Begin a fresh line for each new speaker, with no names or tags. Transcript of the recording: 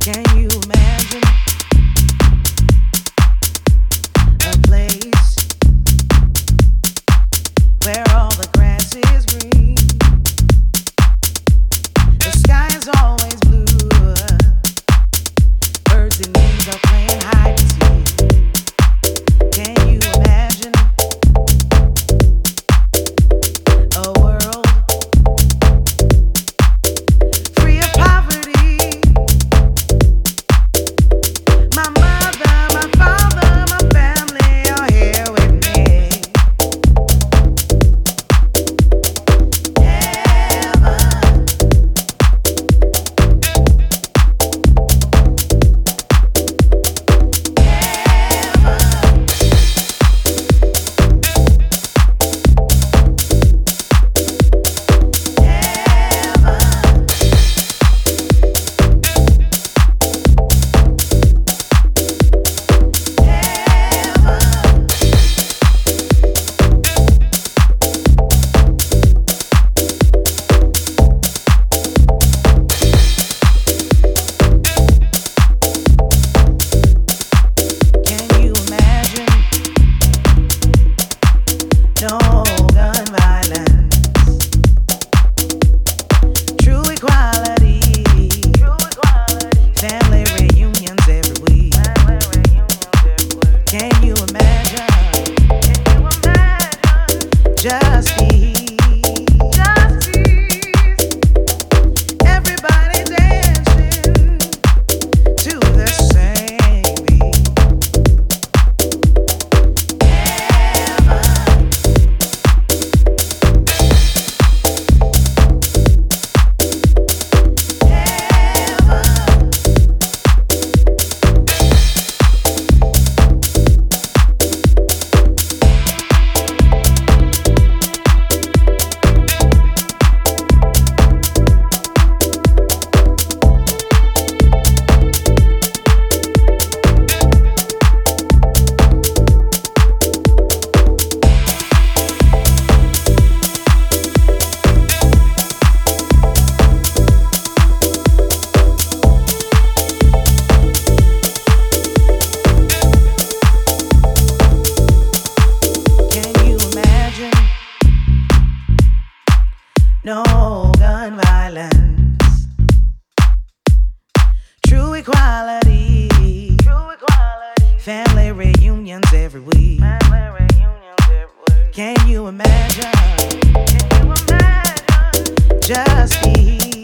Can you imagine a place where all the grass is green, the sky is always blue, birds and bees are playing hide and seek? Can you imagine a world free of poverty? My mother, my father, my family are here with me. Heaven, can you imagine no gun violence, true equality, family reunions every week? Can you imagine justice? Everybody dancing to the same beat. Can you imagine no gun violence, true equality, family reunions every week? Can you imagine justice?